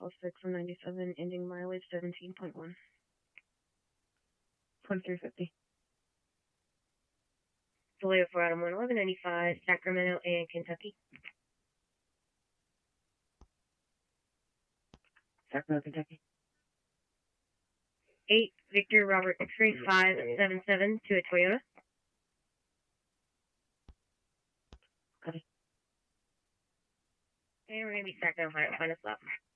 6 ending mileage 17.1. 2350. Toledo for Adam 1195, Sacramento and Kentucky. Sacramento, Kentucky. 8, Victor Robert X-ray 577 to a Toyota. Copy. And we're going to be Sacramento, Ohio, final stop.